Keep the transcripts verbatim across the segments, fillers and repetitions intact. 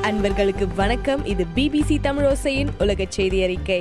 அன்பர்களுக்கு வணக்கம். இது பிபிசி தமிழோசையின் உலக செய்தி அறிக்கை.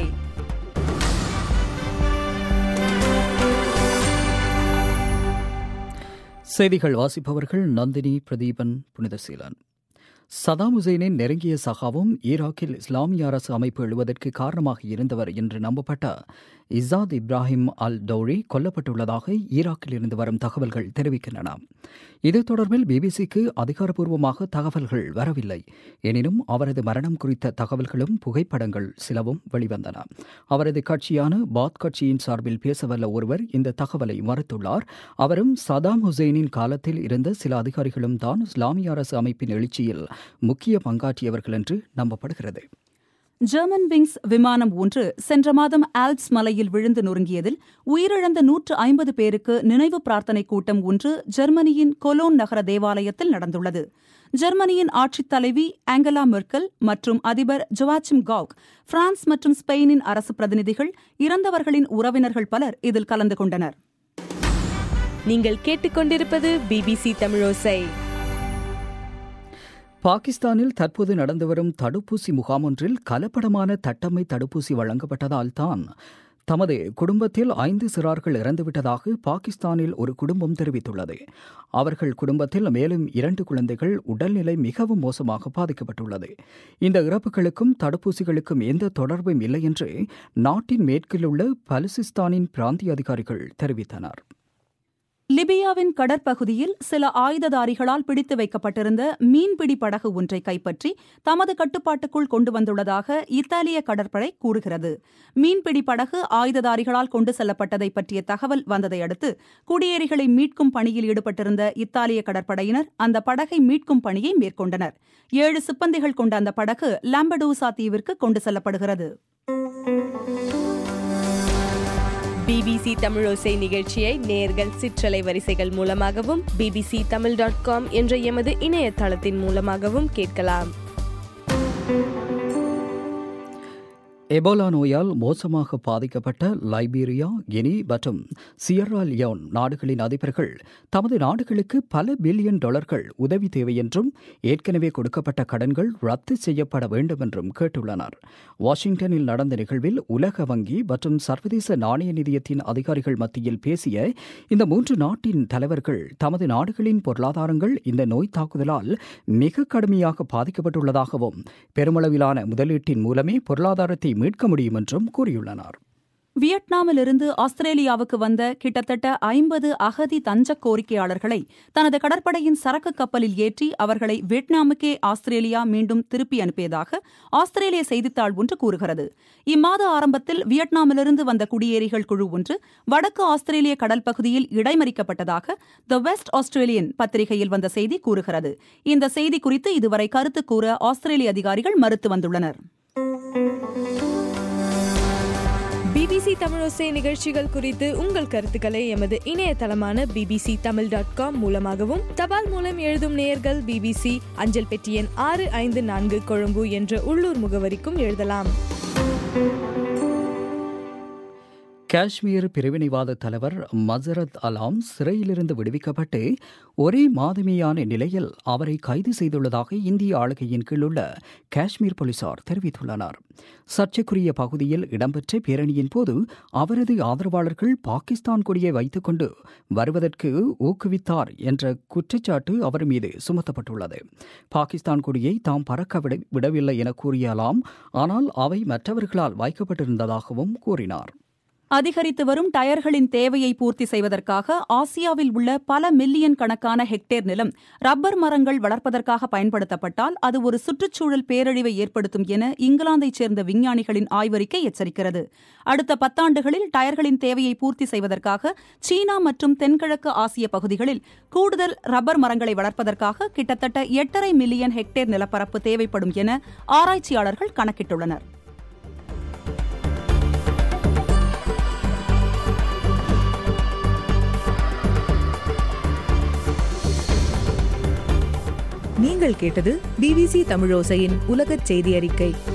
செய்திகள் வாசிப்பவர்கள் நந்தினி, பிரதீபன், புனிதசீலன். சதாம் ஹுசைனின் நெருங்கிய சகாவும் ஈராக்கில் இஸ்லாமிய அரசு அமைப்பு எழுவதற்கு காரணமாக இருந்தவர் என்று நம்பப்பட்ட இசாத் இப்ராஹிம் அல் டௌரி கொல்லப்பட்டுள்ளதாக ஈராக்கில் இருந்து வரும் தகவல்கள் தெரிவிக்கின்றன. இது தொடர்பில் பிபிசிக்கு அதிகாரப்பூர்வமாக தகவல்கள் வரவில்லை. எனினும் அவரது மரணம் குறித்த தகவல்களும் புகைப்படங்கள் சிலவும் வெளிவந்தன. அவரது கட்சியான பாத் கட்சியின் சார்பில் பேசவல்ல ஒருவர் இந்த தகவலை மறுத்துள்ளார். அவரும் சதாம் ஹுசைனின் காலத்தில் இருந்த சில அதிகாரிகளும் தான் இஸ்லாமிய அரசு அமைப்பின் எழுச்சியில் முக்கிய பங்காற்றியவர்கள் என்று நம்பப்படுகிறது. ஜெர்மன் விங்ஸ் விமானம் ஒன்று சென்ற மாதம் ஆல்ப்ஸ் மலையில் விழுந்து நொறுங்கியதில் உயிரிழந்த நூற்று ஐம்பது பேருக்கு நினைவு பிரார்த்தனை கூட்டம் ஒன்று ஜெர்மனியின் கொலோன் நகர தேவாலயத்தில் நடந்துள்ளது. ஜெர்மனியின் ஆட்சித் தலைவி ஆங்கலா மெர்க்கல் மற்றும் அதிபர் ஜோவாச்சிம் காவ், பிரான்ஸ் மற்றும் ஸ்பெயினின் அரசு பிரதிநிதிகள், இறந்தவர்களின் உறவினர்கள் பலர் இதில் கலந்து கொண்டனர். நீங்கள் கேட்டுக்கொண்டிருப்பது பிபிசி தமிழோசை. பாகிஸ்தானில் தற்போது நடந்து வரும் தடுப்பூசி முகாம் ஒன்றில் கலப்படமான தட்டம்மை தடுப்பூசி வழங்கப்பட்டதால் தான் தமது குடும்பத்தில் ஐந்து சிறார்கள் இறந்துவிட்டதாக பாகிஸ்தானில் ஒரு குடும்பம் தெரிவித்துள்ளது. அவர்கள் குடும்பத்தில் மேலும் இரண்டு குழந்தைகள் உடல்நிலை மிகவும் மோசமாக பாதிக்கப்பட்டுள்ளது. இந்த இறப்புகளுக்கும் தடுப்பூசிகளுக்கும் எந்த தொடர்பும் இல்லை என்று நாட்டின் மேற்கில் உள்ள பலுசிஸ்தானின் பிராந்திய அதிகாரிகள் தெரிவித்தனர். லிபியாவின் கடற்பகுதியில் சில ஆயுததாரிகளால் பிடித்து வைக்கப்பட்டிருந்த மீன்பிடி படகு ஒன்றை கைப்பற்றி தமது கட்டுப்பாட்டுக்குள் கொண்டு வந்துள்ளதாக இத்தாலிய கடற்படை கூறுகிறது. மீன்பிடி படகு ஆயுததாரிகளால் கொண்டு செல்லப்பட்டதை பற்றிய தகவல் வந்ததை அடுத்து குடியேறிகளை மீட்கும் பணியில் ஈடுபட்டிருந்த இத்தாலிய கடற்படையினர் அந்த படகை மீட்கும் பணியை மேற்கொண்டனர். ஏழு சிப்பந்திகள் கொண்ட அந்த படகு லாம்படூசா தீவிற்கு கொண்டு செல்லப்படுகிறது. பிபிசி தமிழோசை நிகழ்ச்சியை நேர்கள் சிற்றலை வரிசைகள் மூலமாகவும் பிபிசி தமிழ் டாட் காம் என்ற எமது இணையதளத்தின் மூலமாகவும் கேட்கலாம். எபோலா நோயால் மோசமாக பாதிக்கப்பட்ட லைபீரியா, கினி மற்றும் சியர்ரா லியோன் நாடுகளின் அதிபர்கள் தமது நாடுகளுக்கு பல பில்லியன் டாலர்கள் உதவி தேவை என்றும் ஏற்கனவே கொடுக்கப்பட்ட கடன்கள் ரத்து செய்யப்பட வேண்டும் என்றும் கேட்டுள்ளனர். வாஷிங்டனில் நடந்த நிகழ்வில் உலக வங்கி மற்றும் சர்வதேச நாணய நிதியத்தின் அதிகாரிகள் மத்தியில் பேசிய இந்த மூன்று நாட்டின் தலைவர்கள் தமது நாடுகளின் பொருளாதாரங்கள் இந்த நோய் தாக்குதலால் மிக கடுமையாக பாதிக்கப்பட்டுள்ளதாகவும் பெருமளவிலான முதலீட்டின் மூலமே பொருளாதாரத்தை மீட்க முடியும் என்றும் கூறியுள்ளனர். வியட்நாமிலிருந்து ஆஸ்திரேலியாவுக்கு வந்த கிட்டத்தட்ட ஐம்பது அகதி தஞ்ச கோரிக்கையாளர்களை தனது கடற்படையின் சரக்கு கப்பலில் ஏற்றி அவர்களை வியட்நாமுக்கே ஆஸ்திரேலியா மீண்டும் திருப்பி அனுப்பியதாக ஆஸ்திரேலிய செய்தித்தாள் ஒன்று கூறுகிறது. இம்மாத ஆரம்பத்தில் வியட்நாமிலிருந்து வந்த குடியேறிகள் குழு ஒன்று வடக்கு ஆஸ்திரேலிய கடல் பகுதியில் இடைமறிக்கப்பட்டதாக த வெஸ்ட் ஆஸ்திரேலியன் பத்திரிகையில் வந்த செய்தி கூறுகிறது. இந்த செய்தி குறித்து இதுவரை கருத்து கூற ஆஸ்திரேலிய அதிகாரிகள் மறுத்து வந்துள்ளனர். பிபிசி தமிழோசை நிகழ்ச்சிகள் குறித்து உங்கள் கருத்துக்களை எமது இணையதளமான பிபிசி தமிழ் டாட் காம் மூலமாகவும் தபால் மூலம் எழுதும் நேயர்கள் பிபிசி அஞ்சல் பெட்டி எண் ஆறு ஐந்து நான்கு கொழும்பு என்ற உள்ளூர் முகவரிக்கும் எழுதலாம். காஷ்மீர் பிரிவினைவாத தலைவர் மசரத் அலாம் சிறையிலிருந்து விடுவிக்கப்பட்டு ஒரே மாதமேயான நிலையில் அவரை கைது செய்துள்ளதாக இந்திய ஆளுகையின் கீழ் உள்ள காஷ்மீர் போலீசார் தெரிவித்துள்ளனர். சர்ச்சைக்குரிய பகுதியில் இடம்பெற்ற பேரணியின் போது அவரது ஆதரவாளர்கள் பாகிஸ்தான் கொடியை வைத்துக் கொண்டு வருவதற்கு ஊக்குவித்தார் என்ற குற்றச்சாட்டு அவர் மீது சுமத்தப்பட்டுள்ளது. பாகிஸ்தான் கொடியை தாம் பறக்க விடவில்லை என கூறிய அலாம், ஆனால் அவை மற்றவர்களால் வைக்கப்பட்டிருந்ததாகவும் கூறினார். அதிகரித்து வரும் டயர்களின் தேவையை பூர்த்தி செய்வதற்காக ஆசியாவில் உள்ள பல மில்லியன் கணக்கான ஹெக்டேர் நிலம் ரப்பர் மரங்கள் வளர்ப்பதற்காக பயன்படுத்தப்பட்டால் அது ஒரு சுற்றுச்சூழல் பேரழிவை ஏற்படுத்தும் என இங்கிலாந்தைச் சேர்ந்த விஞ்ஞானிகளின் ஆய்வறிக்கை எச்சரிக்கிறது. அடுத்த பத்தாண்டுகளில் டயர்களின் தேவையை பூர்த்தி செய்வதற்காக சீனா மற்றும் தென்கிழக்கு ஆசிய பகுதிகளில் கூடுதல் ரப்பர் மரங்களை வளர்ப்பதற்காக கிட்டத்தட்ட எட்டரை மில்லியன் ஹெக்டேர் நிலப்பரப்பு தேவைப்படும் என ஆராய்ச்சியாளர்கள் கணக்கிட்டுள்ளனர். நீங்கள் கேட்டது பிபிசி தமிழோசையின் உலகச் செய்தி அறிக்கை.